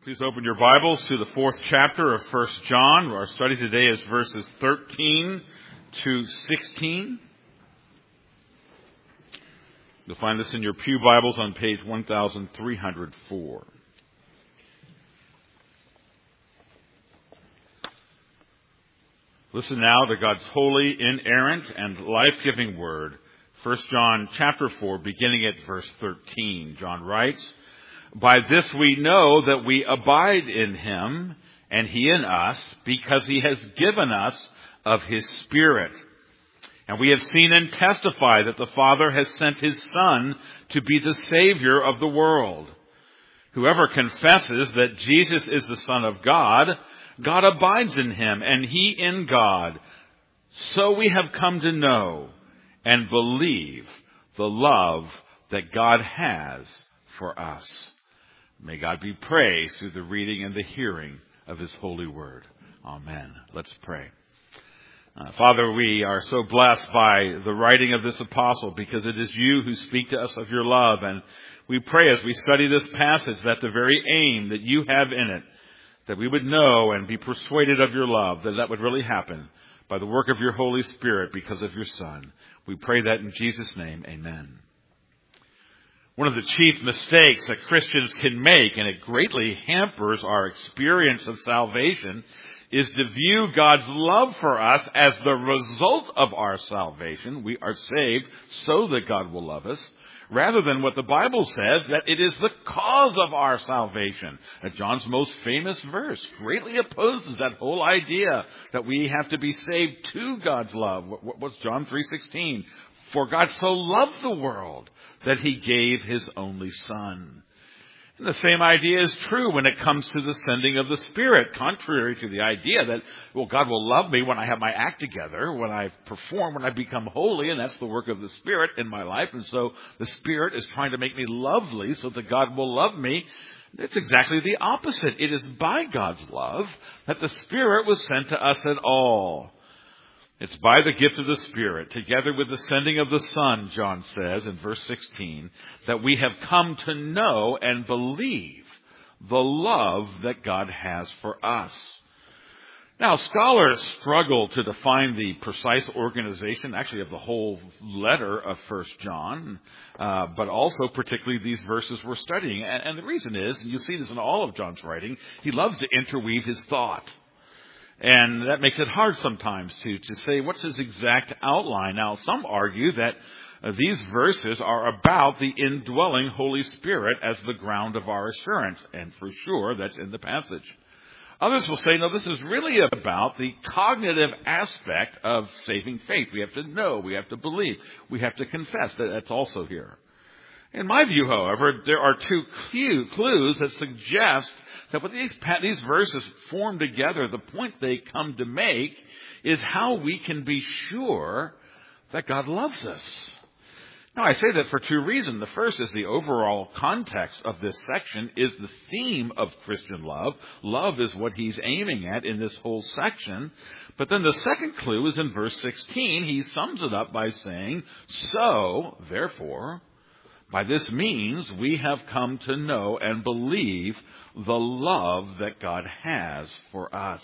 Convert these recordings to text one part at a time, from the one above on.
Please open your Bibles to the fourth chapter of 1 John. Our study today is verses 13 to 16. You'll find this in your pew Bibles on page 1304. Listen now to God's holy, inerrant, and life-giving word. 1 John chapter 4, beginning at verse 13. John writes, "By this we know that we abide in him, and he in us, because he has given us of his Spirit. And we have seen and testify that the Father has sent his Son to be the Savior of the world. Whoever confesses that Jesus is the Son of God, God abides in him, and he in God. So we have come to know and believe the love that God has for us." May God be praised through the reading and the hearing of his holy word. Amen. Let's pray. Father, we are so blessed by the writing of this apostle because it is you who speak to us of your love. And we pray as we study this passage that the very aim that you have in it, that we would know and be persuaded of your love, that would really happen by the work of your Holy Spirit because of your Son. We pray that in Jesus' name, amen. One of the chief mistakes that Christians can make, and it greatly hampers our experience of salvation, is to view God's love for us as the result of our salvation. We are saved so that God will love us, rather than what the Bible says, that it is the cause of our salvation. John's most famous verse greatly opposes that whole idea that we have to be saved to God's love. What's John 3:16? "For God so loved the world that he gave his only Son." And the same idea is true when it comes to the sending of the Spirit, contrary to the idea that, well, God will love me when I have my act together, when I perform, when I become holy, and that's the work of the Spirit in my life. And so the Spirit is trying to make me lovely so that God will love me. It's exactly the opposite. It is by God's love that the Spirit was sent to us at all. It's by the gift of the Spirit, together with the sending of the Son, John says in verse 16, that we have come to know and believe the love that God has for us. Now, scholars struggle to define the precise organization, actually, of the whole letter of 1 John, but also particularly these verses we're studying. And the reason is, and you'll see this in all of John's writing, he loves to interweave his thought. And that makes it hard sometimes to say what's his exact outline. Now, some argue that these verses are about the indwelling Holy Spirit as the ground of our assurance. And for sure, that's in the passage. Others will say, no, this is really about the cognitive aspect of saving faith. We have to know, we have to believe, we have to confess. That's also here. In my view, however, there are two clues that suggest that what these verses form together, the point they come to make, is how we can be sure that God loves us. Now, I say that for two reasons. The first is the overall context of this section is the theme of Christian love. Love is what he's aiming at in this whole section. But then the second clue is in verse 16. He sums it up by saying, "So, therefore, by this means, we have come to know and believe the love that God has for us."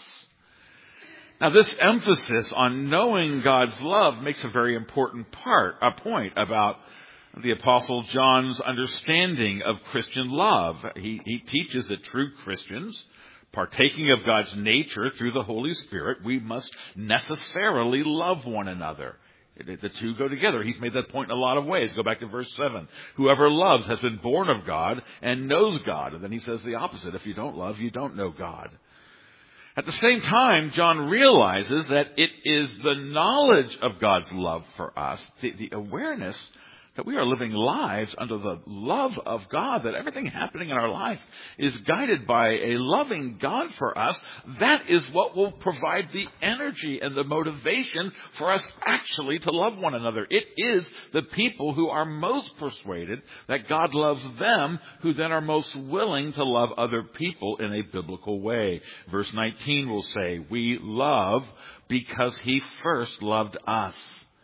Now, this emphasis on knowing God's love makes a very important point about the Apostle John's understanding of Christian love. He teaches that true Christians, partaking of God's nature through the Holy Spirit, we must necessarily love one another. The two go together. He's made that point in a lot of ways. Go back to verse 7. Whoever loves has been born of God and knows God. And then he says the opposite. If you don't love, you don't know God. At the same time, John realizes that it is the knowledge of God's love for us, the awareness that we are living lives under the love of God, that everything happening in our life is guided by a loving God for us. That is what will provide the energy and the motivation for us actually to love one another. It is the people who are most persuaded that God loves them who then are most willing to love other people in a biblical way. Verse 19 will say, "We love because he first loved us."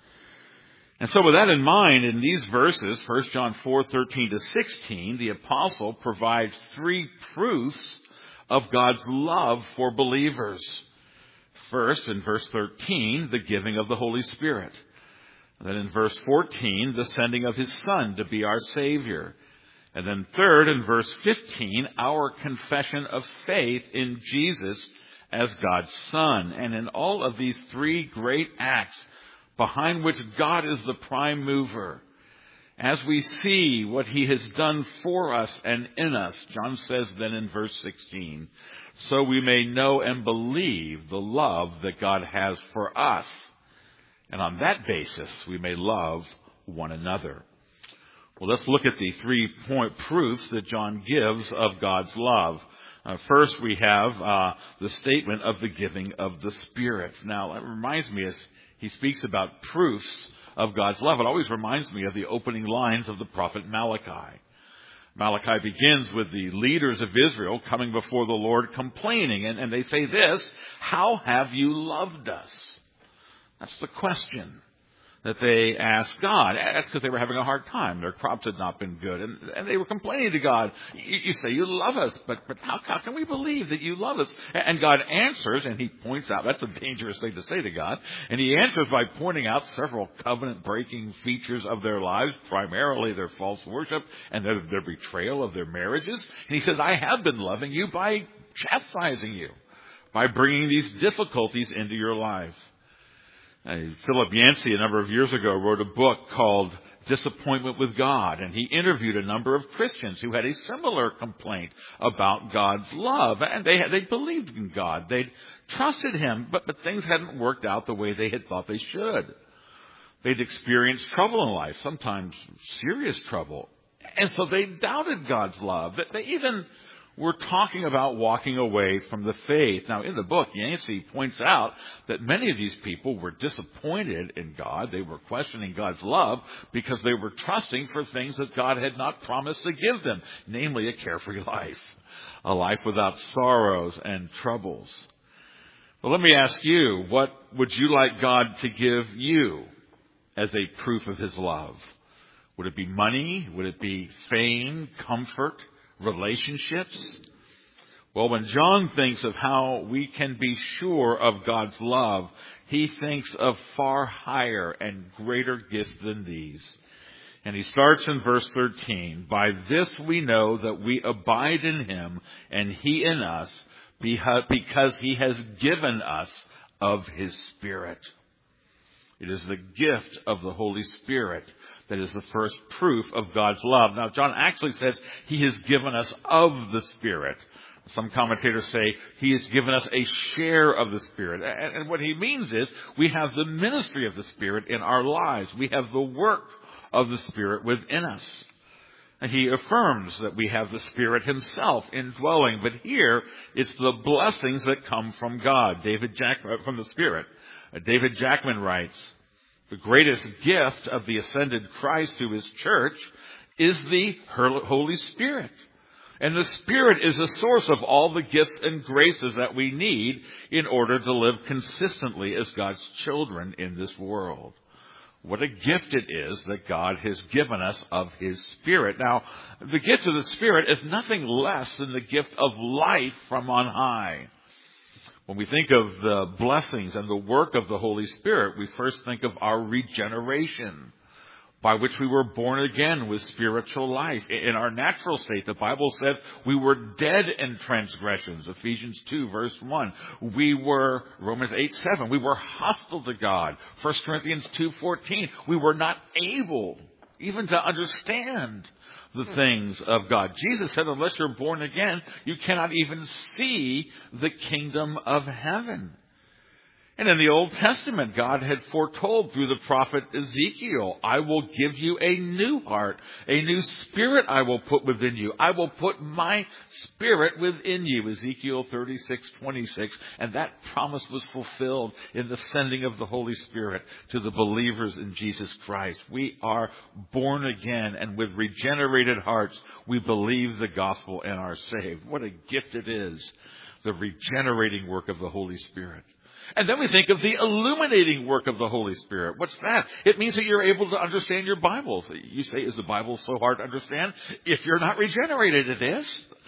And so with that in mind, in these verses, 1 John 4:13 to 16, the apostle provides three proofs of God's love for believers. First, in verse 13, the giving of the Holy Spirit. Then in verse 14, the sending of His Son to be our Savior. And then third, in verse 15, our confession of faith in Jesus as God's Son. And in all of these three great acts, behind which God is the prime mover, as we see what He has done for us and in us, John says then in verse 16, so we may know and believe the love that God has for us. And on that basis, we may love one another. Well, let's look at the 3-point proofs that John gives of God's love. First, we have the statement of the giving of the Spirit. Now, that reminds me, as he speaks about proofs of God's love, it always reminds me of the opening lines of the prophet Malachi. Malachi begins with the leaders of Israel coming before the Lord complaining, and they say this, how have you loved us? That's the question that they asked God. That's because they were having a hard time. Their crops had not been good. And they were complaining to God. You say you love us, but how can we believe that you love us? And God answers, and He points out, that's a dangerous thing to say to God. And He answers by pointing out several covenant-breaking features of their lives, primarily their false worship and their betrayal of their marriages. And He says, I have been loving you by chastising you, by bringing these difficulties into your life. Philip Yancey, a number of years ago, wrote a book called Disappointment with God, and he interviewed a number of Christians who had a similar complaint about God's love, and they believed in God. They'd trusted Him, but things hadn't worked out the way they had thought they should. They'd experienced trouble in life, sometimes serious trouble, and so they doubted God's love. They even were talking about walking away from the faith. Now, in the book, Yancey points out that many of these people were disappointed in God. They were questioning God's love because they were trusting for things that God had not promised to give them, namely a carefree life, a life without sorrows and troubles. Well, let me ask you, what would you like God to give you as a proof of His love? Would it be money? Would it be fame, comfort, relationships? Well, when John thinks of how we can be sure of God's love, he thinks of far higher and greater gifts than these. And he starts in verse 13, by this we know that we abide in Him and He in us, because He has given us of His Spirit. It is the gift of the Holy Spirit that is the first proof of God's love. Now, John actually says He has given us of the Spirit. Some commentators say He has given us a share of the Spirit. And what he means is we have the ministry of the Spirit in our lives. We have the work of the Spirit within us. And he affirms that we have the Spirit Himself indwelling. But here, it's the blessings that come from God, from the Spirit. David Jackman writes, the greatest gift of the ascended Christ to His church is the Holy Spirit. And the Spirit is the source of all the gifts and graces that we need in order to live consistently as God's children in this world. What a gift it is that God has given us of His Spirit. Now, the gift of the Spirit is nothing less than the gift of life from on high. When we think of the blessings and the work of the Holy Spirit, we first think of our regeneration, by which we were born again with spiritual life. In our natural state, the Bible says we were dead in transgressions, Ephesians 2, verse 1. We were, Romans 8:7, we were hostile to God. 1 Corinthians 2:14, we were not able even to understand the things of God. Jesus said, unless you're born again, you cannot even see the kingdom of heaven. And in the Old Testament, God had foretold through the prophet Ezekiel, I will give you a new heart, a new spirit I will put within you. I will put my spirit within you, Ezekiel 36:26. And that promise was fulfilled in the sending of the Holy Spirit to the believers in Jesus Christ. We are born again, and with regenerated hearts, we believe the gospel and are saved. What a gift it is, the regenerating work of the Holy Spirit. And then we think of the illuminating work of the Holy Spirit. What's that? It means that you're able to understand your Bible. You say, is the Bible so hard to understand? If you're not regenerated, it is.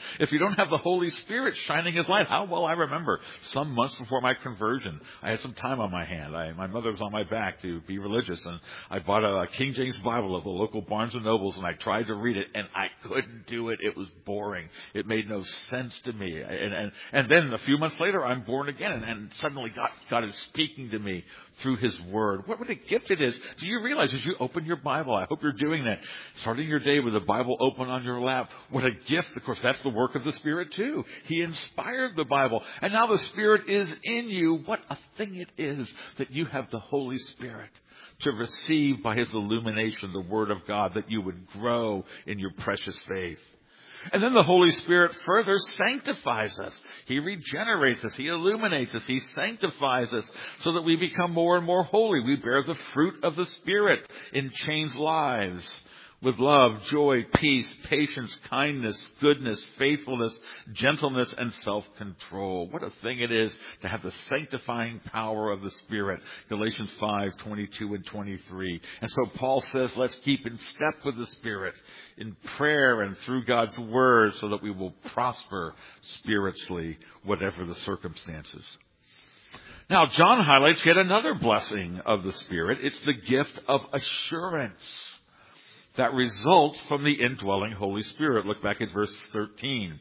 If you don't have the Holy Spirit shining His light, how well I remember some months before my conversion, I had some time on my hand. My mother was on my back to be religious, and I bought a King James Bible at the local Barnes and Nobles, and I tried to read it, and I couldn't do it. It was boring. It made no sense to me. And then a few months later, I'm born again, and suddenly God is speaking to me through His Word. What a gift it is. Do you realize as you open your Bible, I hope you're doing that, starting your day with the Bible open on your lap, what a gift. Of course, that's the work of the Spirit too. He inspired the Bible, and now the Spirit is in you. What a thing it is that you have the Holy Spirit to receive by His illumination the Word of God, that you would grow in your precious faith. And then the Holy Spirit further sanctifies us. He regenerates us. He illuminates us. He sanctifies us so that we become more and more holy. We bear the fruit of the Spirit in changed lives with love, joy, peace, patience, kindness, goodness, faithfulness, gentleness, and self-control. What a thing it is to have the sanctifying power of the Spirit. Galatians 5:22 and 23. And so Paul says, let's keep in step with the Spirit in prayer and through God's Word so that we will prosper spiritually, whatever the circumstances. Now, John highlights yet another blessing of the Spirit. It's the gift of assurance that results from the indwelling Holy Spirit. Look back at verse 13.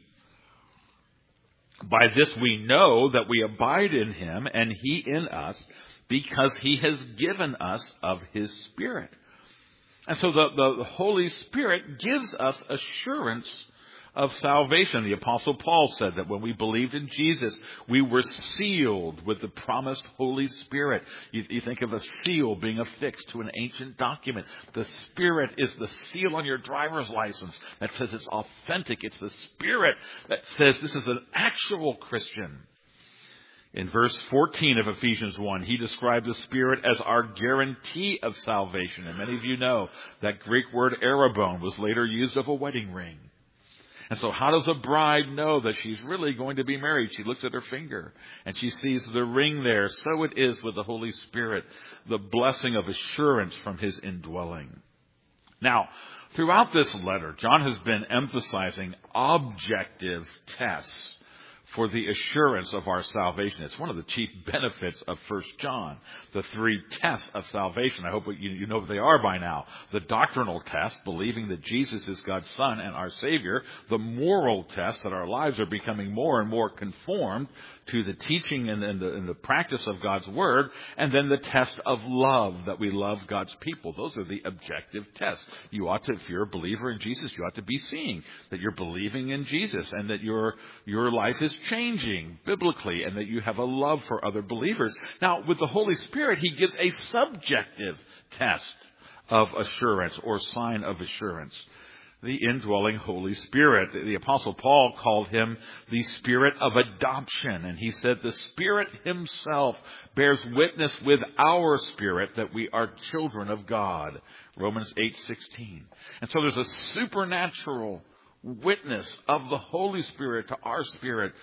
By this we know that we abide in Him and He in us, because He has given us of His Spirit. And so the Holy Spirit gives us assurance of salvation. The Apostle Paul said that when we believed in Jesus, we were sealed with the promised Holy Spirit. You think of a seal being affixed to an ancient document. The Spirit is the seal on your driver's license that says it's authentic. It's the Spirit that says this is an actual Christian. In verse 14 of Ephesians 1, he described the Spirit as our guarantee of salvation. And many of you know that Greek word arabon was later used of a wedding ring. And so how does a bride know that she's really going to be married? She looks at her finger and she sees the ring there. So it is with the Holy Spirit, the blessing of assurance from His indwelling. Now, throughout this letter, John has been emphasizing objective tests for the assurance of our salvation. It's one of the chief benefits of 1 John, the three tests of salvation. I hope you know what they are by now. The doctrinal test, believing that Jesus is God's Son and our Savior. The moral test, that our lives are becoming more and more conformed to the teaching and the practice of God's Word. And then the test of love, that we love God's people. Those are the objective tests. You ought to, if you're a believer in Jesus, you ought to be seeing that you're believing in Jesus and that your life is changing biblically and that you have a love for other believers. Now, with the Holy Spirit, He gives a subjective test of assurance or sign of assurance. The indwelling Holy Spirit. The Apostle Paul called Him the Spirit of adoption. And he said the Spirit Himself bears witness with our spirit that we are children of God. Romans 8:16. And so there's a supernatural witness of the Holy Spirit to our spirit,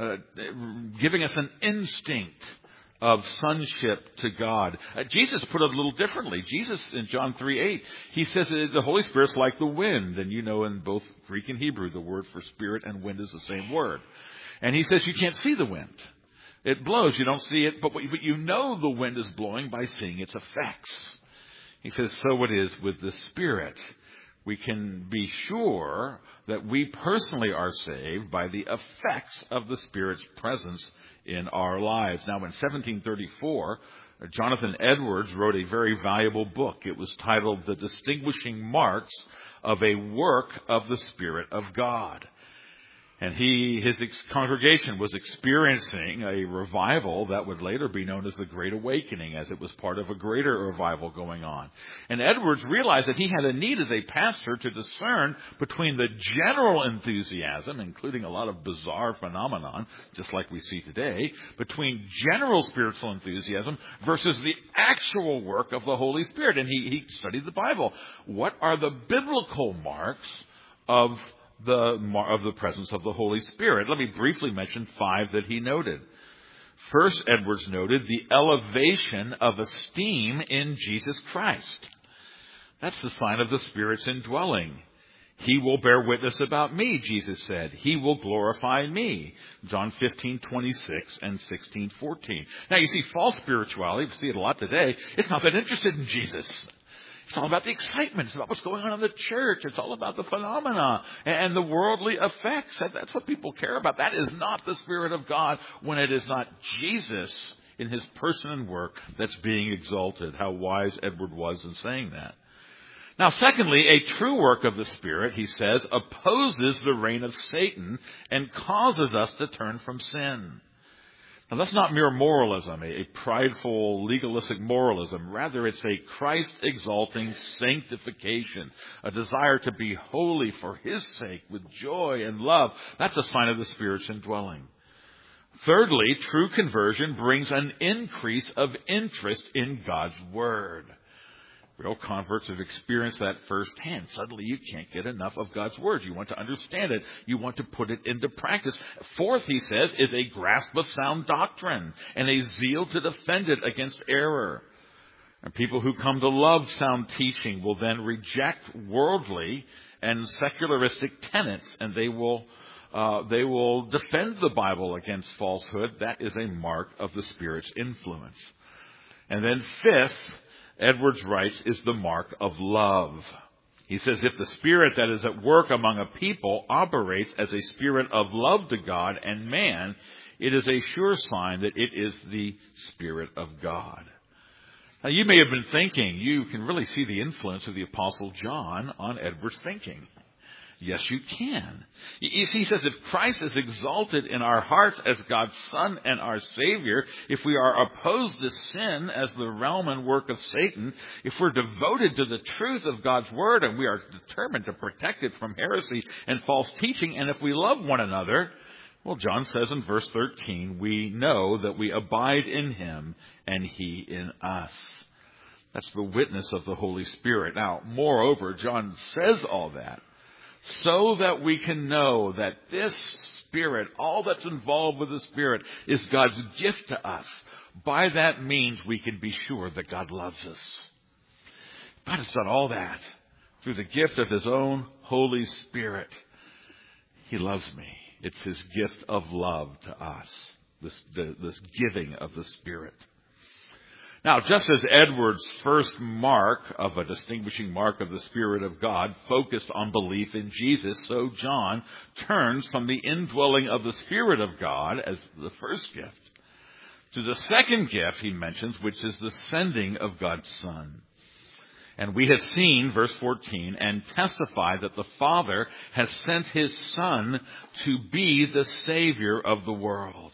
giving us an instinct of sonship to God. Jesus put it a little differently. Jesus, in John 3:8, He says that the Holy Spirit's like the wind. And you know, in both Greek and Hebrew, the word for spirit and wind is the same word. And He says you can't see the wind. It blows. You don't see it, but you know the wind is blowing by seeing its effects. He says, so it is with the Spirit. We can be sure that we personally are saved by the effects of the Spirit's presence in our lives. Now, in 1734, Jonathan Edwards wrote a very valuable book. It was titled The Distinguishing Marks of a Work of the Spirit of God. And his congregation was experiencing a revival that would later be known as the Great Awakening, as it was part of a greater revival going on. And Edwards realized that he had a need as a pastor to discern between the general enthusiasm, including a lot of bizarre phenomenon, just like we see today, between general spiritual enthusiasm versus the actual work of the Holy Spirit. And he studied the Bible. What are the biblical marks of the presence of the Holy Spirit? Let me briefly mention 5 that he noted. First, Edwards noted the elevation of esteem in Jesus Christ. That's the sign of the Spirit's indwelling. He will bear witness about me, Jesus said. He will glorify me. John 15:26 and 16:14. Now you see, false spirituality, we see it a lot today, it's not that interested in Jesus. It's all about the excitement. It's about what's going on in the church. It's all about the phenomena and the worldly effects. That's what people care about. That is not the Spirit of God when it is not Jesus in his person and work that's being exalted. How wise Edward was in saying that. Now, secondly, a true work of the Spirit, he says, opposes the reign of Satan and causes us to turn from sin. Now, that's not mere moralism, a prideful, legalistic moralism. Rather, it's a Christ-exalting sanctification, a desire to be holy for his sake with joy and love. That's a sign of the Spirit's indwelling. Thirdly, true conversion brings an increase of interest in God's Word. Real converts have experienced that firsthand. Suddenly you can't get enough of God's Word. You want to understand it. You want to put it into practice. Fourth, he says, is a grasp of sound doctrine and a zeal to defend it against error. And people who come to love sound teaching will then reject worldly and secularistic tenets, and they will defend the Bible against falsehood. That is a mark of the Spirit's influence. And then fifth, Edwards writes, is the mark of love. He says, if the Spirit that is at work among a people operates as a spirit of love to God and man, it is a sure sign that it is the Spirit of God. Now, you may have been thinking, you can really see the influence of the Apostle John on Edwards' thinking. Yes, you can. You see, he says, if Christ is exalted in our hearts as God's Son and our Savior, if we are opposed to sin as the realm and work of Satan, if we're devoted to the truth of God's Word and we are determined to protect it from heresy and false teaching, and if we love one another, well, John says in verse 13, we know that we abide in him and he in us. That's the witness of the Holy Spirit. Now, moreover, John says all that so that we can know that this Spirit, all that's involved with the Spirit, is God's gift to us. By that means, we can be sure that God loves us. God has done all that through the gift of his own Holy Spirit. He loves me. It's his gift of love to us, this giving of the Spirit. Now, just as Edwards' first mark of a distinguishing mark of the Spirit of God focused on belief in Jesus, so John turns from the indwelling of the Spirit of God as the first gift to the second gift he mentions, which is the sending of God's Son. And we have seen, verse 14, and testify that the Father has sent his Son to be the Savior of the world.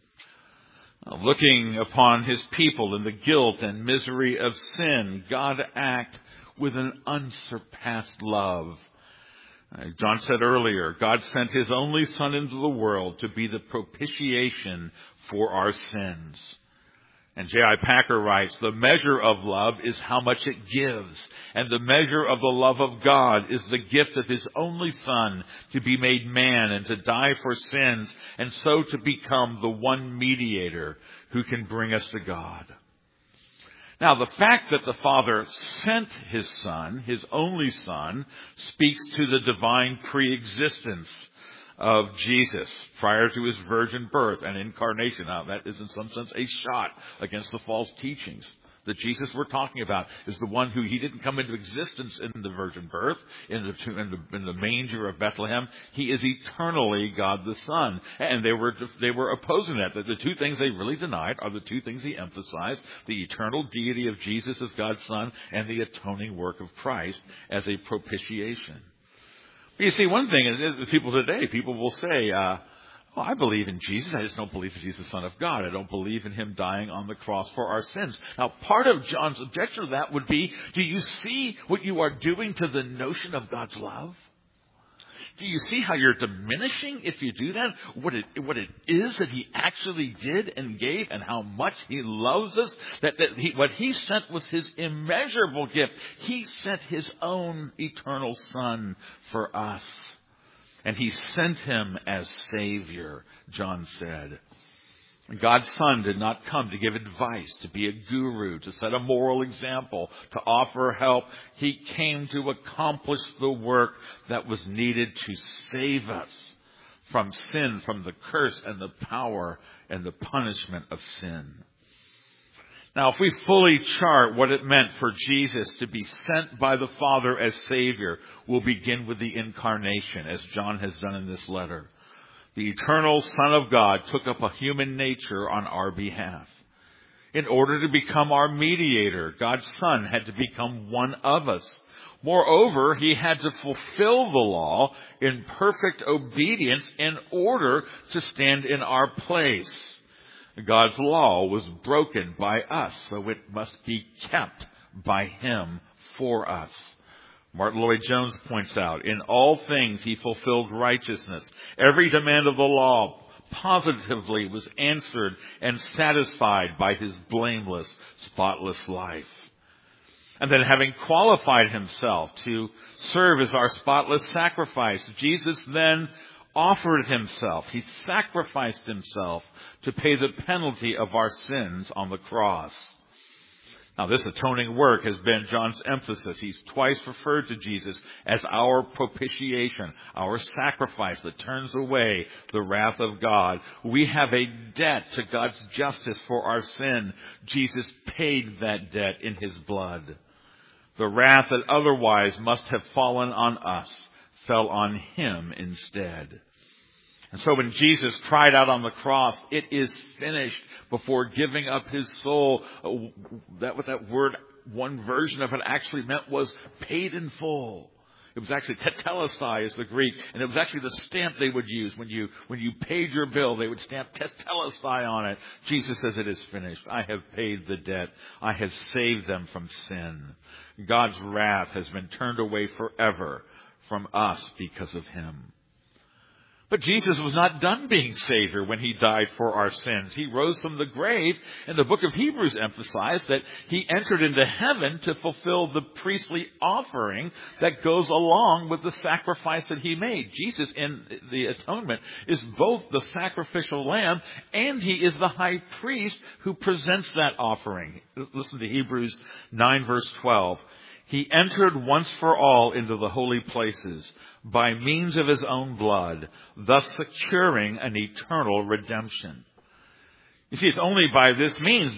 Looking upon his people in the guilt and misery of sin, God acts with an unsurpassed love. John said earlier, God sent his only Son into the world to be the propitiation for our sins. And J.I. Packer writes, the measure of love is how much it gives, and the measure of the love of God is the gift of his only Son to be made man and to die for sins, and so to become the one mediator who can bring us to God. Now, the fact that the Father sent his Son, his only Son, speaks to the divine preexistence of Jesus prior to his virgin birth and incarnation. Now, that is in some sense a shot against the false teachings. The Jesus we're talking about is the one who he didn't come into existence in the virgin birth, in the manger of Bethlehem. He is eternally God the Son. And they were opposing that. The two things they really denied are the two things he emphasized: the eternal deity of Jesus as God's Son and the atoning work of Christ as a propitiation. You see, one thing is people today, people will say, I believe in Jesus. I just don't believe that he's the Son of God. I don't believe in him dying on the cross for our sins. Now, part of John's objection to that would be, do you see what you are doing to the notion of God's love? Do you see how you're diminishing if you do that? What it is that he actually did and gave, and how much he loves us? What he sent was his immeasurable gift. He sent his own eternal Son for us. And he sent him as Savior, John said. God's Son did not come to give advice, to be a guru, to set a moral example, to offer help. He came to accomplish the work that was needed to save us from sin, from the curse and the power and the punishment of sin. Now, if we fully chart what it meant for Jesus to be sent by the Father as Savior, we'll begin with the incarnation, as John has done in this letter. The eternal Son of God took up a human nature on our behalf. In order to become our mediator, God's Son had to become one of us. Moreover, he had to fulfill the law in perfect obedience in order to stand in our place. God's law was broken by us, so it must be kept by him for us. Martin Lloyd-Jones points out, in all things he fulfilled righteousness. Every demand of the law positively was answered and satisfied by his blameless, spotless life. And then having qualified himself to serve as our spotless sacrifice, Jesus then offered himself. He sacrificed himself to pay the penalty of our sins on the cross. Now, this atoning work has been John's emphasis. He's twice referred to Jesus as our propitiation, our sacrifice that turns away the wrath of God. We have a debt to God's justice for our sin. Jesus paid that debt in his blood. The wrath that otherwise must have fallen on us fell on him instead. And so when Jesus cried out on the cross, "It is finished," before giving up his soul, what that word, one version of it actually meant was paid in full. It was actually tetelestai is the Greek, and it was actually the stamp they would use when you paid your bill. They would stamp tetelestai on it. Jesus says, "It is finished. I have paid the debt. I have saved them from sin." God's wrath has been turned away forever from us because of him. But Jesus was not done being Savior when he died for our sins. He rose from the grave, and the book of Hebrews emphasized that he entered into heaven to fulfill the priestly offering that goes along with the sacrifice that he made. Jesus, in the atonement, is both the sacrificial lamb and he is the high priest who presents that offering. Listen to Hebrews 9 verse 12. He entered once for all into the holy places by means of his own blood, thus securing an eternal redemption. You see, it's only by this means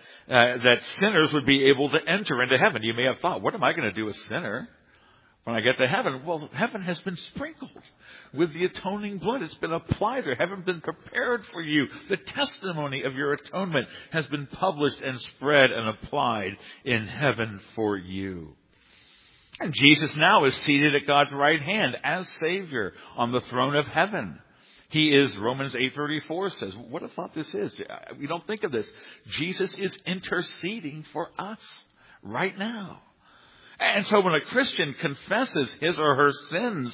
that sinners would be able to enter into heaven. You may have thought, what am I going to do, a sinner, when I get to heaven? Well, heaven has been sprinkled with the atoning blood. It's been applied there. Heaven has been prepared for you. The testimony of your atonement has been published and spread and applied in heaven for you. And Jesus now is seated at God's right hand as Savior on the throne of heaven. He is, Romans 8:34 says, what a thought this is. We don't think of this. Jesus is interceding for us right now. And so when a Christian confesses his or her sins,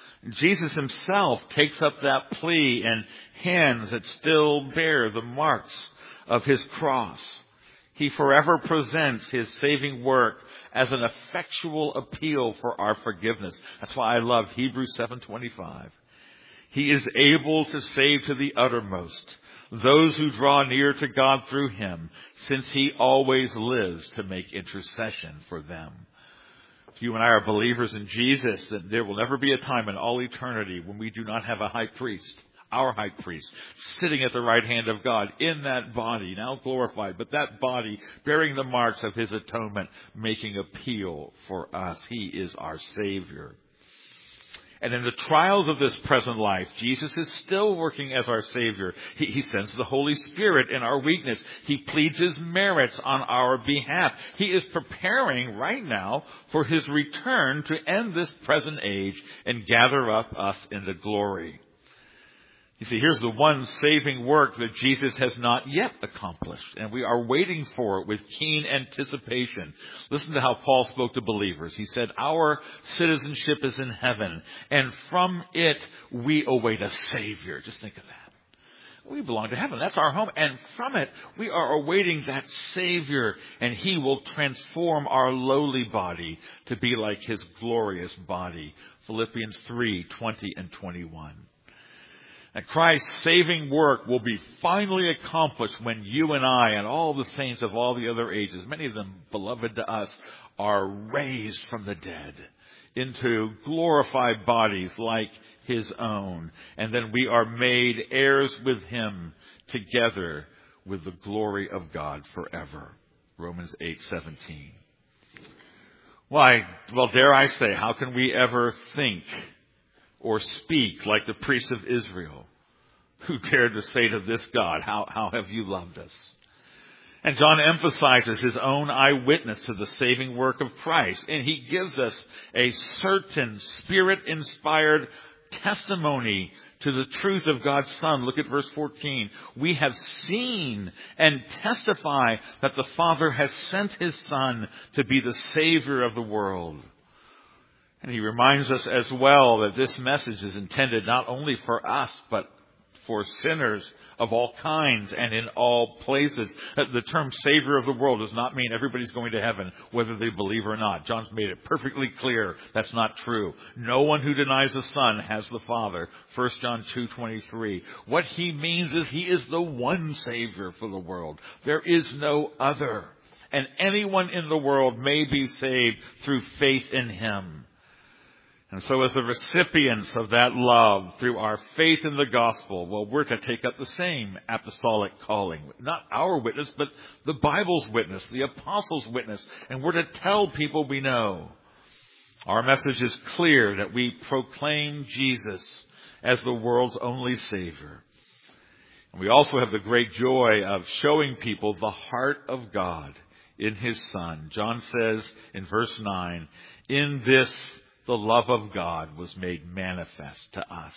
Jesus himself takes up that plea in hands that still bear the marks of his cross. He forever presents his saving work as an effectual appeal for our forgiveness. That's why I love Hebrews 7:25. He is able to save to the uttermost those who draw near to God through him, since he always lives to make intercession for them. If you and I are believers in Jesus, then there will never be a time in all eternity when we do not have a high priest, our high priest, sitting at the right hand of God in that body, now glorified, but that body bearing the marks of his atonement, making appeal for us. He is our Savior. And in the trials of this present life, Jesus is still working as our Savior. He sends the Holy Spirit in our weakness. He pleads his merits on our behalf. He is preparing right now for his return to end this present age and gather up us into glory. You see, here's the one saving work that Jesus has not yet accomplished, and we are waiting for it with keen anticipation. Listen to how Paul spoke to believers. He said, our citizenship is in heaven, and from it we await a Savior. Just think of that. We belong to heaven. That's our home, and from it we are awaiting that Savior, and he will transform our lowly body to be like his glorious body. Philippians 3:20 and 21. And Christ's saving work will be finally accomplished when you and I and all the saints of all the other ages, many of them beloved to us, are raised from the dead into glorified bodies like His own. And then we are made heirs with Him together with the glory of God forever. Romans 8:17. Why, well, dare I say, how can we ever think or speak like the priests of Israel who dared to say to this God, how have you loved us? And John emphasizes his own eyewitness to the saving work of Christ. And he gives us a certain Spirit-inspired testimony to the truth of God's Son. Look at verse 14. We have seen and testify that the Father has sent His Son to be the Savior of the world. And he reminds us as well that this message is intended not only for us, but for sinners of all kinds and in all places. The term Savior of the world does not mean everybody's going to heaven, whether they believe or not. John's made it perfectly clear that's not true. No one who denies the Son has the Father. 1 John 2:23. What he means is He is the one Savior for the world. There is no other. And anyone in the world may be saved through faith in Him. And so as the recipients of that love through our faith in the gospel, well, we're to take up the same apostolic calling. Not our witness, but the Bible's witness, the apostles' witness. And we're to tell people we know. Our message is clear that we proclaim Jesus as the world's only Savior. And we also have the great joy of showing people the heart of God in His Son. John says in verse 9, in this the love of God was made manifest to us.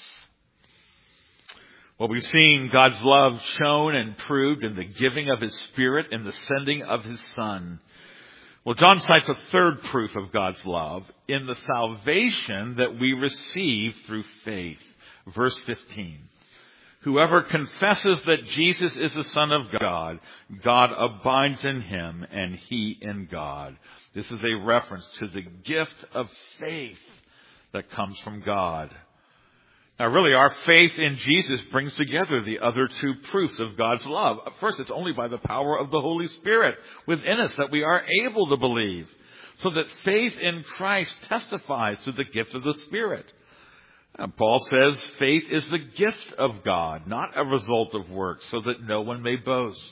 Well, we've seen God's love shown and proved in the giving of His Spirit and the sending of His Son. Well, John cites a third proof of God's love in the salvation that we receive through faith. Verse 15. Whoever confesses that Jesus is the Son of God, God abides in him and he in God. This is a reference to the gift of faith that comes from God. Now really, our faith in Jesus brings together the other two proofs of God's love. First, it's only by the power of the Holy Spirit within us that we are able to believe. So that faith in Christ testifies to the gift of the Spirit. Paul says faith is the gift of God, not a result of works, so that no one may boast.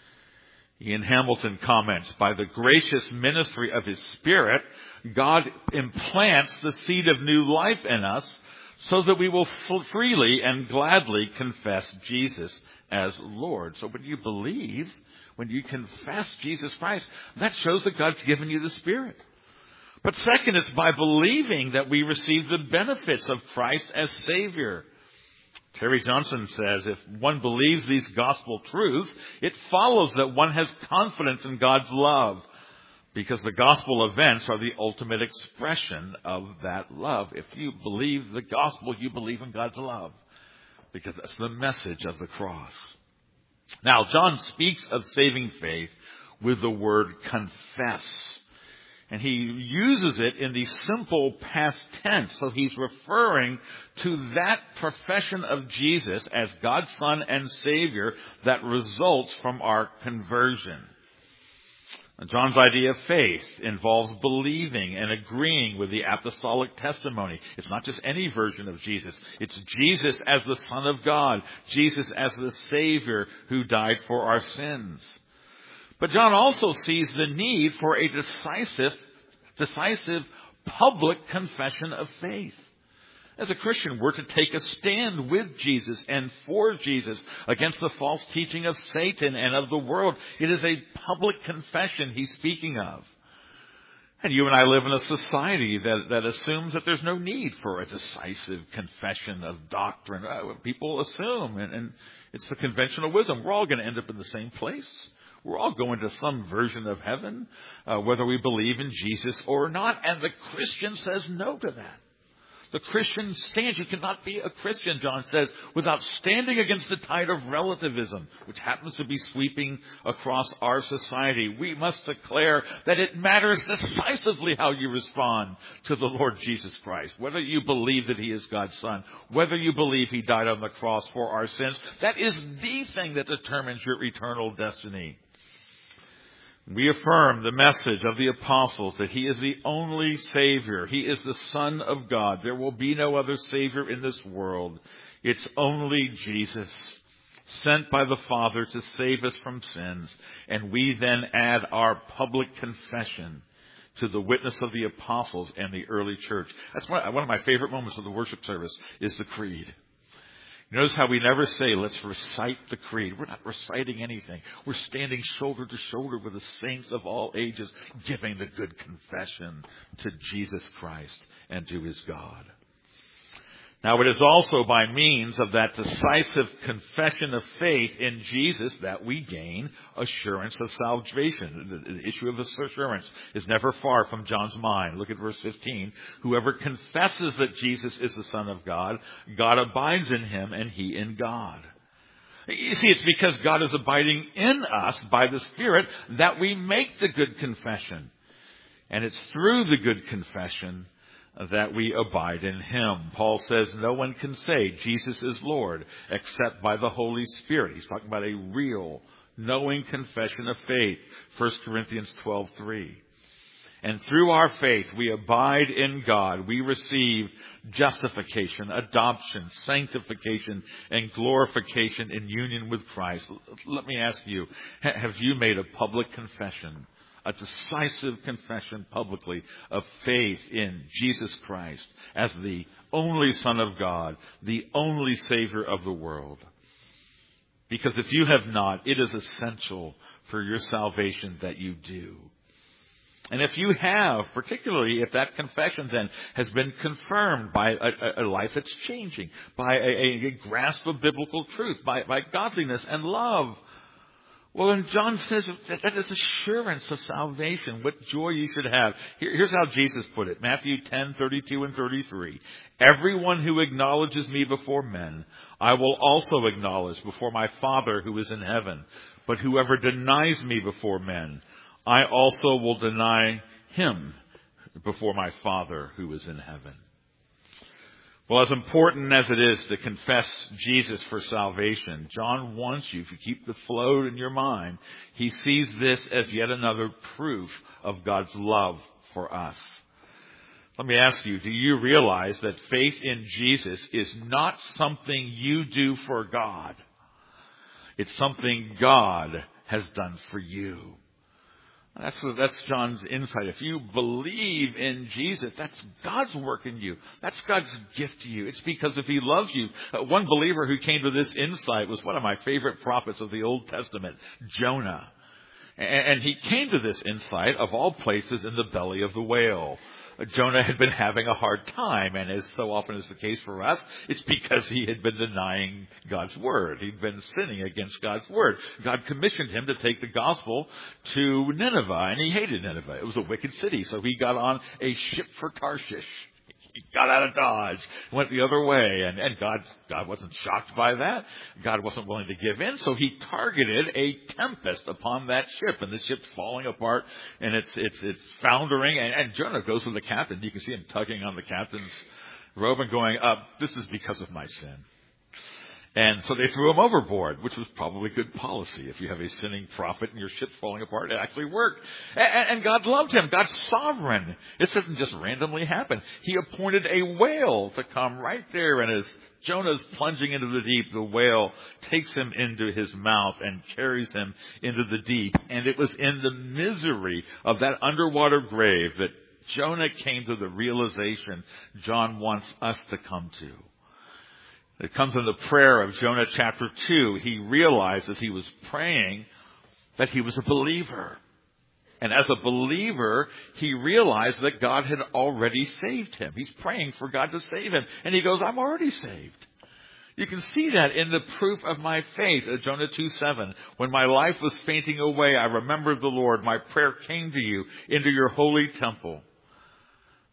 Ian Hamilton comments, by the gracious ministry of His Spirit, God implants the seed of new life in us so that we will freely and gladly confess Jesus as Lord. So when you believe, when you confess Jesus Christ, that shows that God's given you the Spirit. But second, it's by believing that we receive the benefits of Christ as Savior. Terry Johnson says, if one believes these gospel truths, it follows that one has confidence in God's love, because the gospel events are the ultimate expression of that love. If you believe the gospel, you believe in God's love, because that's the message of the cross. Now, John speaks of saving faith with the word confess. And he uses it in the simple past tense. So he's referring to that profession of Jesus as God's Son and Savior that results from our conversion. And John's idea of faith involves believing and agreeing with the apostolic testimony. It's not just any version of Jesus. It's Jesus as the Son of God. Jesus as the Savior who died for our sins. But John also sees the need for a decisive public confession of faith. As a Christian, we're to take a stand with Jesus and for Jesus against the false teaching of Satan and of the world. It is a public confession he's speaking of. And you and I live in a society that assumes that there's no need for a decisive confession of doctrine. People assume, and it's the conventional wisdom. We're all going to end up in the same place. We're all going to some version of heaven, whether we believe in Jesus or not. And the Christian says no to that. The Christian stands. You cannot be a Christian, John says, without standing against the tide of relativism, which happens to be sweeping across our society. We must declare that it matters decisively how you respond to the Lord Jesus Christ. Whether you believe that He is God's Son, whether you believe He died on the cross for our sins, that is the thing that determines your eternal destiny. We affirm the message of the apostles that He is the only Savior. He is the Son of God. There will be no other Savior in this world. It's only Jesus, sent by the Father to save us from sins. And we then add our public confession to the witness of the apostles and the early church. That's one of my favorite moments of the worship service is the creed. Notice how we never say, let's recite the creed. We're not reciting anything. We're standing shoulder to shoulder with the saints of all ages, giving the good confession to Jesus Christ and to His God. Now, it is also by means of that decisive confession of faith in Jesus that we gain assurance of salvation. The issue of assurance is never far from John's mind. Look at verse 15. Whoever confesses that Jesus is the Son of God, God abides in him and he in God. You see, it's because God is abiding in us by the Spirit that we make the good confession. And it's through the good confession that we abide in Him. Paul says no one can say Jesus is Lord except by the Holy Spirit. He's talking about a real, knowing confession of faith. 1 Corinthians 12:3. And through our faith we abide in God. We receive justification, adoption, sanctification, and glorification in union with Christ. Let me ask you, have you made a public confession, a decisive confession publicly of faith in Jesus Christ as the only Son of God, the only Savior of the world? Because if you have not, it is essential for your salvation that you do. And if you have, particularly if that confession then has been confirmed by a life that's changing, by a grasp of biblical truth, by godliness and love, well, and John says that is assurance of salvation. What joy you should have. Here's how Jesus put it. Matthew 10:32 and 33. Everyone who acknowledges me before men, I will also acknowledge before my Father who is in heaven. But whoever denies me before men, I also will deny him before my Father who is in heaven. Well, as important as it is to confess Jesus for salvation, John wants you, if you keep the flow in your mind, he sees this as yet another proof of God's love for us. Let me ask you, do you realize that faith in Jesus is not something you do for God? It's something God has done for you. That's John's insight. If you believe in Jesus, that's God's work in you. That's God's gift to you. It's because if He loves you. One believer who came to this insight was one of my favorite prophets of the Old Testament, Jonah. And he came to this insight, of all places, in the belly of the whale. Jonah had been having a hard time, and as so often is the case for us, it's because he had been denying God's word. He'd been sinning against God's word. God commissioned him to take the gospel to Nineveh, and he hated Nineveh. It was a wicked city, so he got on a ship for Tarshish. He got out of Dodge, went the other way, and God wasn't shocked by that. God wasn't willing to give in, so he targeted a tempest upon that ship, and the ship's falling apart, and it's foundering, and Jonah goes to the captain. You can see him tugging on the captain's robe and going, this is because of my sin. And so they threw him overboard, which was probably good policy. If you have a sinning prophet and your ship's falling apart, it actually worked. And God loved him. God's sovereign. This doesn't just randomly happen. He appointed a whale to come right there. And as Jonah's plunging into the deep, the whale takes him into his mouth and carries him into the deep. And it was in the misery of that underwater grave that Jonah came to the realization John wants us to come to. It comes in the prayer of Jonah chapter 2. He realized as he was praying that he was a believer. And as a believer, he realized that God had already saved him. He's praying for God to save him. And he goes, I'm already saved. You can see that in the proof of my faith, Jonah 2:7. When my life was fainting away, I remembered the Lord. My prayer came to you into your holy temple.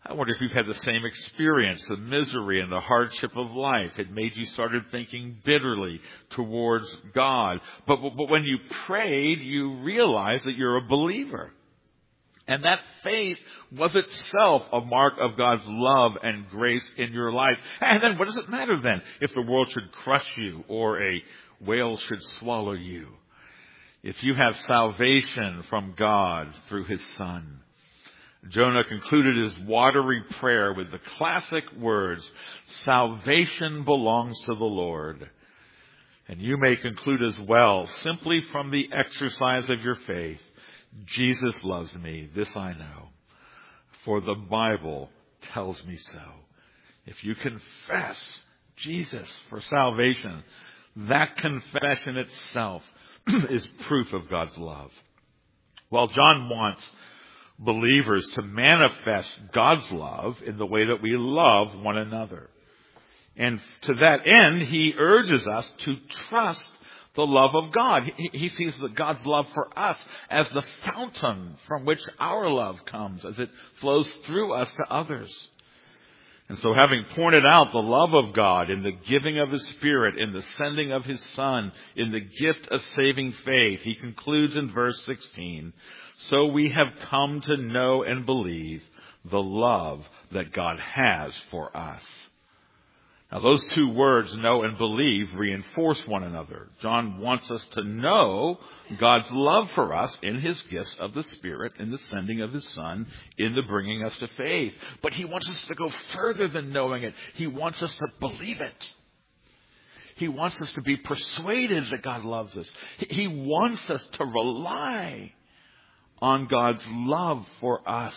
I wonder if you've had the same experience. The misery and the hardship of life had made you started thinking bitterly towards God. But when you prayed, you realized that you're a believer. And that faith was itself a mark of God's love and grace in your life. And then what does it matter then if the world should crush you or a whale should swallow you? If you have salvation from God through His Son. Jonah concluded his watery prayer with the classic words, "Salvation belongs to the Lord." And you may conclude as well, simply from the exercise of your faith, Jesus loves me, this I know, for the Bible tells me so. If you confess Jesus for salvation, that confession itself is proof of God's love. Well, John wants believers to manifest God's love in the way that we love one another. And to that end, he urges us to trust the love of God. He sees that God's love for us as the fountain from which our love comes, as it flows through us to others. And so having pointed out the love of God in the giving of His Spirit, in the sending of His Son, in the gift of saving faith, he concludes in verse 16, "So we have come to know and believe the love that God has for us." Now those two words, know and believe, reinforce one another. John wants us to know God's love for us in His gifts of the Spirit, in the sending of His Son, in the bringing us to faith. But he wants us to go further than knowing it. He wants us to believe it. He wants us to be persuaded that God loves us. He wants us to rely on God's love for us.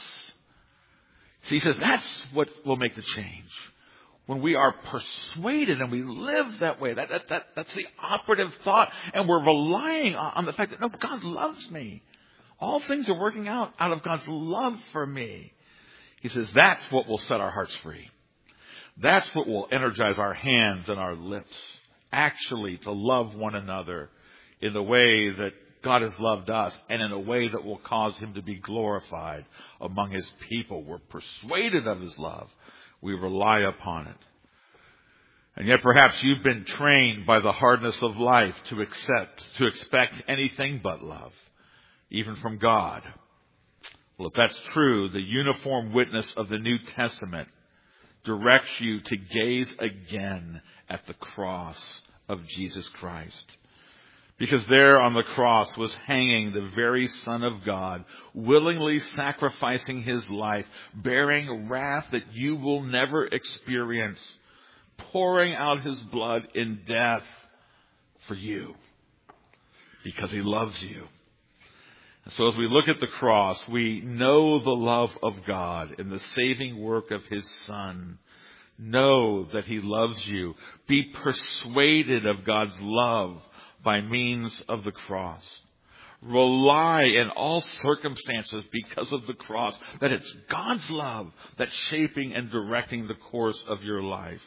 So he says that's what will make the change. When we are persuaded and we live that way, that's the operative thought. And we're relying on the fact that, no, God loves me. All things are working out of God's love for me. He says that's what will set our hearts free. That's what will energize our hands and our lips, actually to love one another in the way that God has loved us and in a way that will cause Him to be glorified among His people. We're persuaded of His love. We rely upon it. And yet perhaps you've been trained by the hardness of life to expect anything but love, even from God. Well, if that's true, the uniform witness of the New Testament directs you to gaze again at the cross of Jesus Christ. Because there on the cross was hanging the very Son of God, willingly sacrificing His life, bearing wrath that you will never experience, pouring out His blood in death for you, because He loves you. And so as we look at the cross, we know the love of God in the saving work of His Son. Know that He loves you. Be persuaded of God's love by means of the cross. Rely in all circumstances because of the cross that it's God's love that's shaping and directing the course of your life.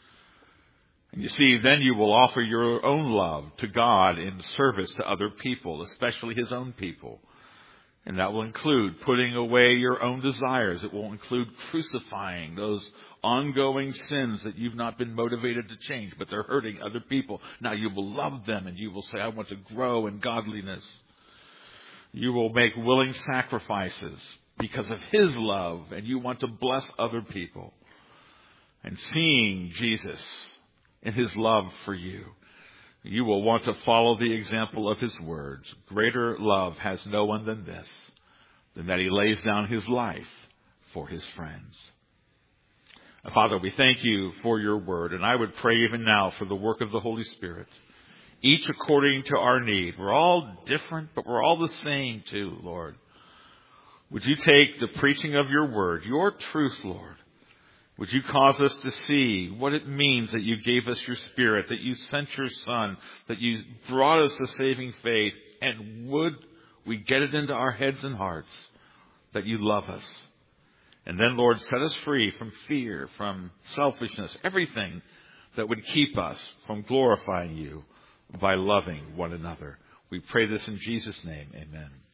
And you see, then you will offer your own love to God in service to other people, especially His own people. And that will include putting away your own desires. It will include crucifying those ongoing sins that you've not been motivated to change, but they're hurting other people. Now you will love them and you will say, I want to grow in godliness. You will make willing sacrifices because of His love, and you want to bless other people. And seeing Jesus in His love for you, you will want to follow the example of His words. Greater love has no one than this, than that He lays down His life for His friends. Father, we thank You for Your word, and I would pray even now for the work of the Holy Spirit, each according to our need. We're all different, but we're all the same too, Lord. Would You take the preaching of Your word, Your truth, Lord. Would You cause us to see what it means that You gave us Your Spirit, that You sent Your Son, that You brought us a saving faith, and would we get it into our heads and hearts that You love us. And then, Lord, set us free from fear, from selfishness, everything that would keep us from glorifying You by loving one another. We pray this in Jesus' name. Amen.